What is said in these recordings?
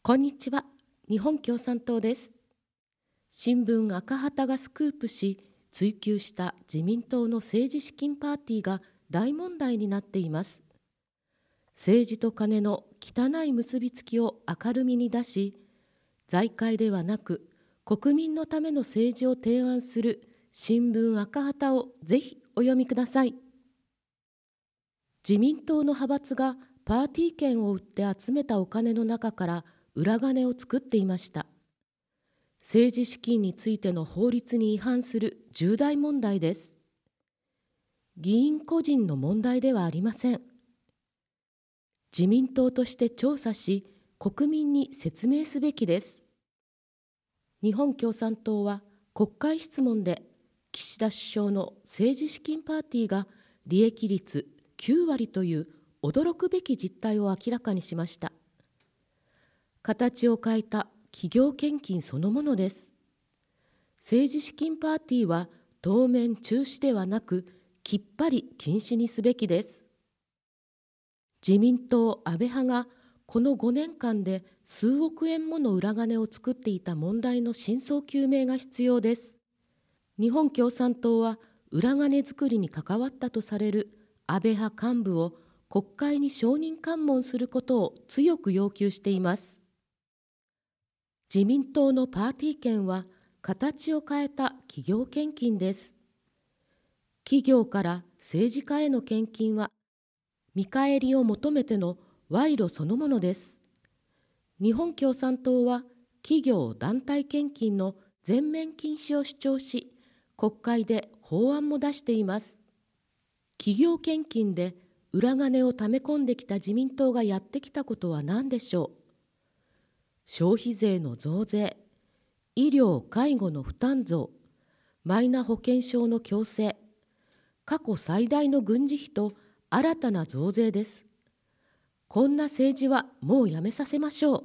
こんにちは。日本共産党です。新聞赤旗がスクープし、追及した自民党の政治資金パーティーが大問題になっています。政治とカネの汚い結びつきを明るみに出し、財界ではなく国民のための政治を提案する新聞赤旗をぜひお読みください。自民党の派閥がパーティー券を売って集めたお金の中から裏金を作っていました。政治資金についての法律に違反する重大問題です。議員個人の問題ではありません。自民党として調査し、国民に説明すべきです。日本共産党は国会質問で岸田首相の政治資金パーティーが利益率9割という驚くべき実態を明らかにしました。形を変えた企業献金そのものです。政治資金パーティーは当面中止ではなく、きっぱり禁止にすべきです。自民党安倍派がこの5年間で数億円もの裏金を作っていた問題の真相究明が必要です。日本共産党は裏金作りに関わったとされる安倍派幹部を国会に証人喚問することを強く要求しています。自民党のパーティー券は形を変えた企業献金です。企業から政治家への献金は見返りを求めての賄賂そのものです。日本共産党は企業団体献金の全面禁止を主張し、国会で法案も出しています。企業献金で裏金をため込んできた自民党がやってきたことは何でしょう。消費税の増税、医療・介護の負担増、マイナ保険証の強制、過去最大の軍事費と新たな増税です。こんな政治はもうやめさせましょう。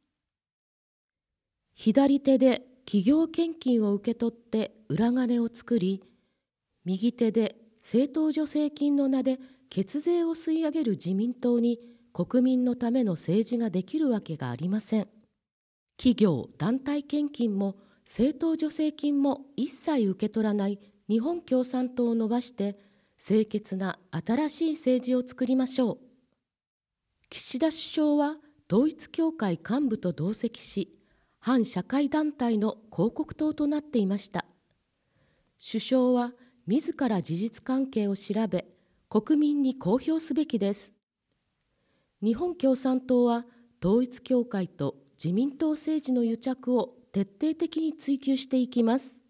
左手で企業献金を受け取って裏金を作り、右手で政党助成金の名で血税を吸い上げる自民党に国民のための政治ができるわけがありません。企業団体献金も政党助成金も一切受け取らない日本共産党を伸ばして清潔な新しい政治を作りましょう。岸田首相は統一教会幹部と同席し、反社会団体の広告塔となっていました。首相は自ら事実関係を調べ、国民に公表すべきです。日本共産党は統一教会と自民党政治の癒着を徹底的に追及していきます。